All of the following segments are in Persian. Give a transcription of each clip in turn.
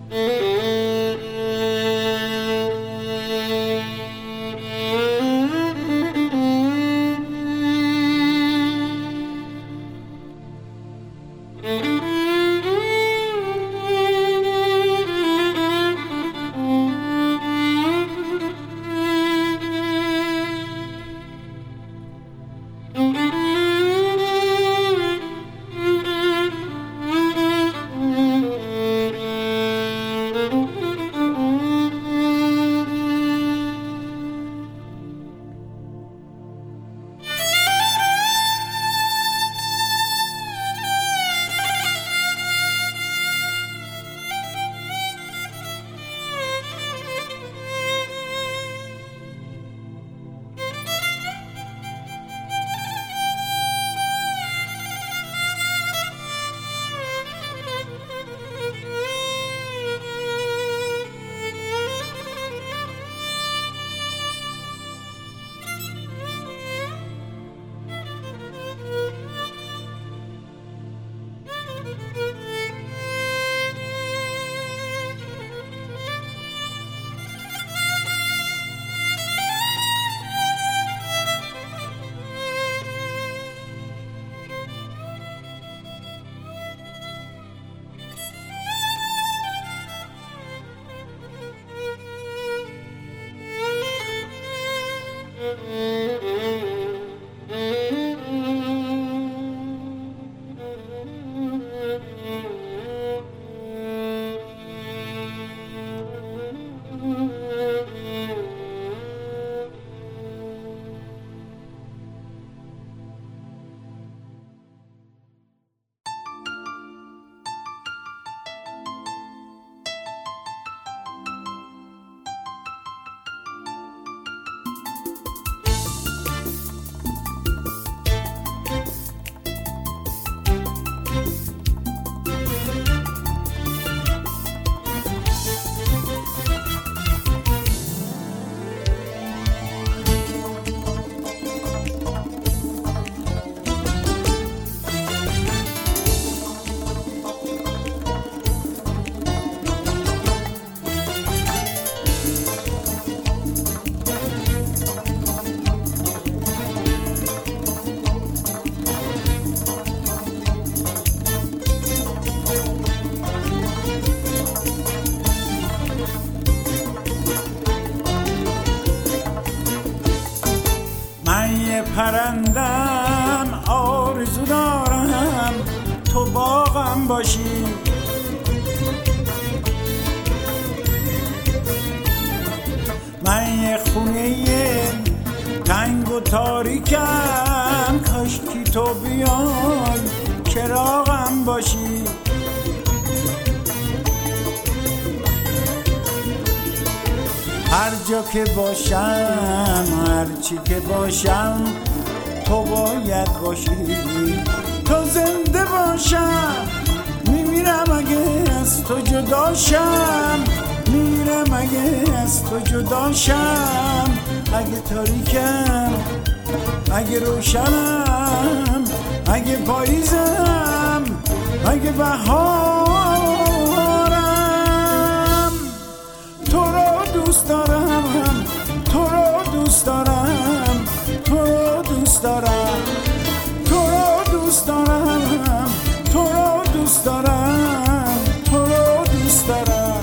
پرندم آرزو دارم تو باغم باشی، من یه خونه تنگ و تاریکم، کاشکی تو بیای چراغم باشی. هر جا که باشم هر چی که باشم تو باید باشی، تو زنده باشم میمیرم اگه از تو جداشم، میمیرم اگه از تو جداشم، اگه تاریکم اگه روشنم، اگه پاییزم اگه بهارم، تو رو دوست دارم، تو رو دوست دارم، تو رو دوست دارم، تو رو دوست دارم، تو رو دوست دارم، تو رو دوست دارم.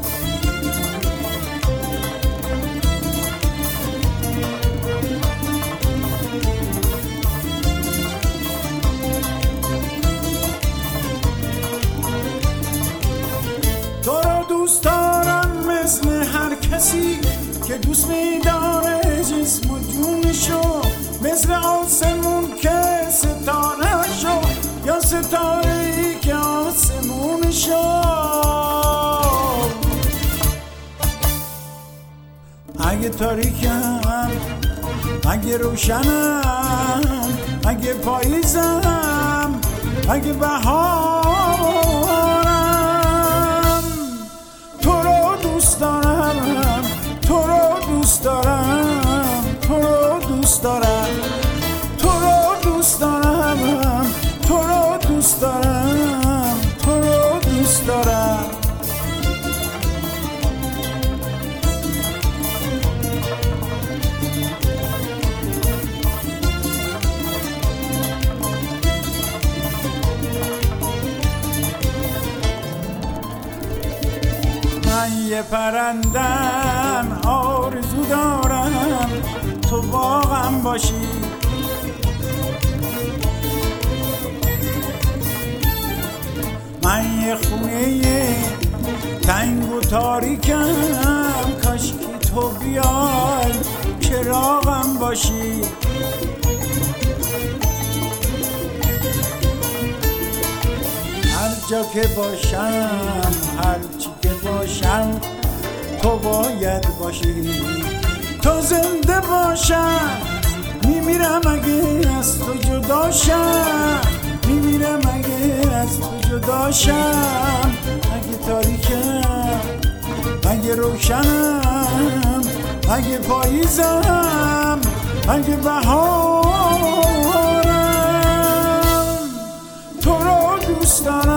تو رو دوست دارم مثل هر کسی که دوست می‌داره جسم و جونشو، مثل آسمون که ستاره شو یا ستاره‌ای که آسمونشو، اگه تاریکم اگه روشنم، اگه پاییزم اگه بهارم، تو رو دوست دارم، تو رو دوست دارم، تو رو دوست دارم، تو رو دوست دارم، تو رو دوست دارم، تو رو دوست دارم. پرندم آرزو دارم تو باغم باشی. من یه خونه تنگ و تاریکم، کاشکی تو بیای چراغم باشی. هر جا که باشم هر چی که باشم تو باید باشی. تو زنده باشم میمیرم اگه از تو جداشم، میمیرم اگه از تو جداشم. اگه تاریکم اگه روشنم، اگه پاییزم اگه بهارم، تو رو دوست دارم.